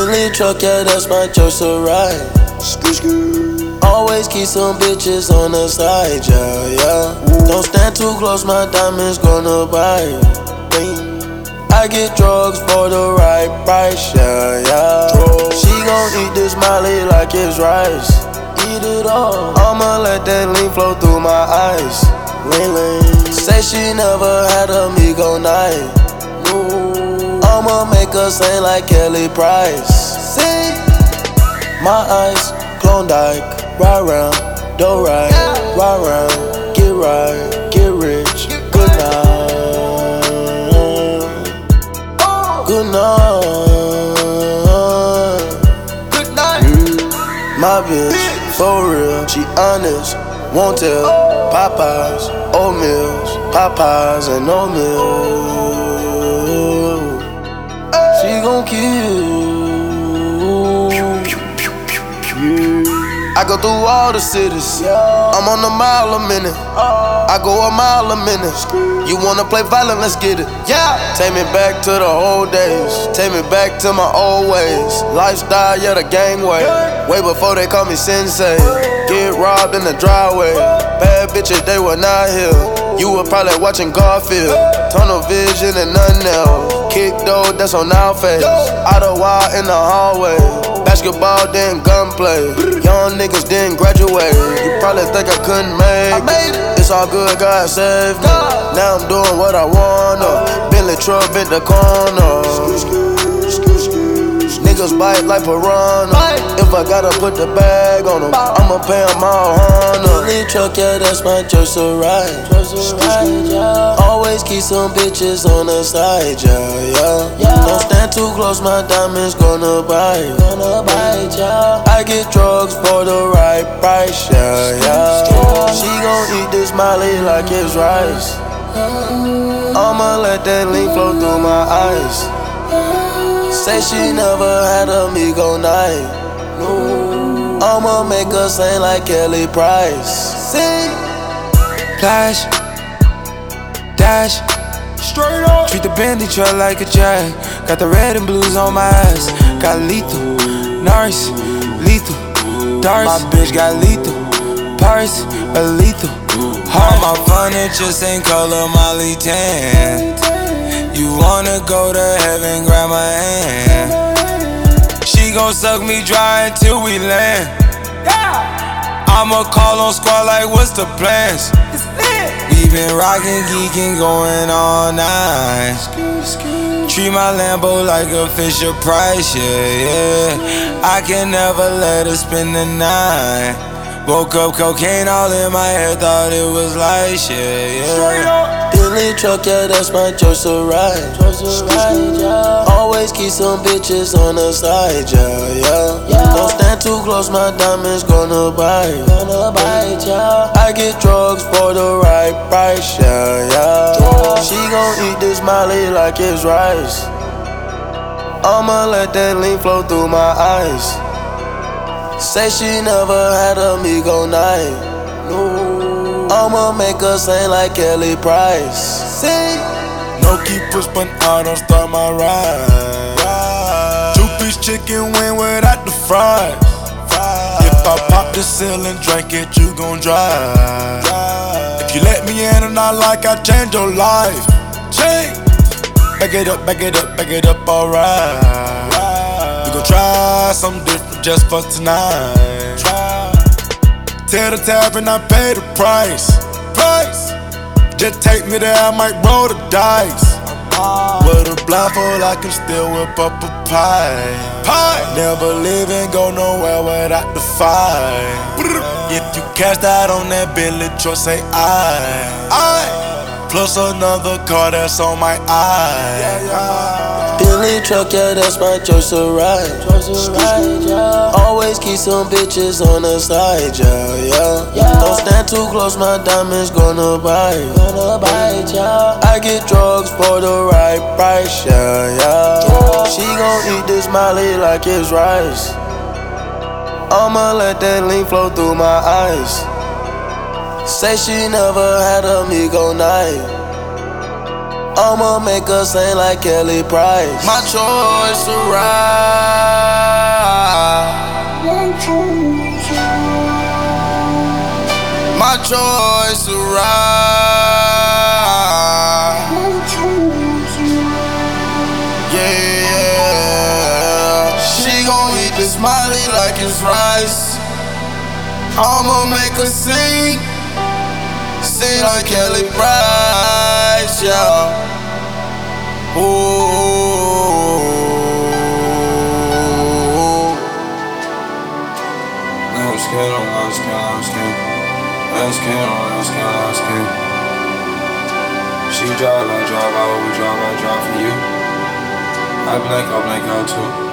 Bentley truck, yeah, that's my choice to ride. Always keep some bitches on the side, yeah. Don't stand too close, my diamonds gonna bite. I get drugs for the right price, yeah. She gon' eat this Molly like it's rice. Eat it all. I'ma let that lean flow through my eyes. Lean. Say she never had a Migo night. I'ma make her sing like Kelly Price. Sing. My eyes, Klondike, ride round, don't ride, ride round, get right, get rich, good night, good night, good night. My bitch, for real, she honest, won't tell. Popeyes, oatmeals, Popeyes and oatmeal. She gon' kill. I go through all the cities. I'm on a mile a minute. I go a mile a minute. You wanna play violent? Let's get it. Yeah. Take me back to the old days. Take me back to my old ways. Lifestyle, yeah, the gang way. Way before they call me sensei. Get robbed in the driveway. Bad bitches, they were not here. You were probably watching Garfield. Tunnel vision and nothing else. Kick though, that's on our face. Out of wild in the hallway. Basketball, then gunplay. Young niggas didn't graduate. You probably think I couldn't make it. It's all good, God saved me. Now I'm doing what I wanna. Bentley truck bent the corner. Niggas bite like piranha. If I gotta put the bag on them, I'ma pay them all honor. Bentley truck, yeah, that's my choice to ride. Always keep some bitches on the side, yeah. Don't stand too close, my diamonds gonna bite. I get drugs for the right price, yeah. She gon' eat this Molly like it's rice. I'ma let that lean flow through my eyes. Say she never had a Migo night. I'ma make her sing like Kelly Price. Sing. Flash, dash, straight up. Treat the Bentley truck like a jag. Got the red and blues on my ass. Got lethal, Norris, lethal, darts. My bitch got lethal, Paris, a lethal. All my furniture same color, Molly tan. You wanna go to heaven, grab my hand. She gon' suck me dry until we land. I'ma call on squad like what's the plans? We been rockin', geekin', going all night. Treat my Lambo like a Fisher Price, yeah. I can never let her spend the night. Woke up cocaine all in my head, thought it was light, yeah. Bentley truck, yeah, that's my choice to ride. Always keep some bitches on the side, yeah. Don't stand too close, my diamonds gonna bite. I get drugs for the right price, yeah. She gon' eat this Molly like it's rice. I'ma let that lean flow through my eyes. Say she never had a Migo night. I'ma make her sing like Kelly Price. Sing. No keep push button, I don't start my ride. Two-piece chicken wing without the fries. If I pop the seal and drink it, you gon' drive. If you let me in and I like, I change your life. Change. Back it up, back it up, back it up, alright. We gon' try something different just for tonight. Tell the tavern I pay the price. Just take me there, I might roll the dice. With a blindfold, I can still whip up a pie. Never live and go nowhere without the fight. If you cashed out on that Bentley truck, say I. Plus another car that's on my eye. Bentley truck, yeah, that's my choice to ride. Always keep some bitches on the side, yeah. Don't stand too close, my diamonds gonna bite. I get drugs for the right price, yeah. She gon' eat this Molly like it's rice. I'ma let that lean flow through my eyes. Say she never had a Migo night. I'ma make her sing like Kelly Price. My choice to ride. choice to ride. Yeah, she gon' eat the smiley like it's rice. I'ma make her sing like Kelly Price, yeah. Ooh. Last skin. She drive, I drive, I overdrive, I drive for you. I blink out too.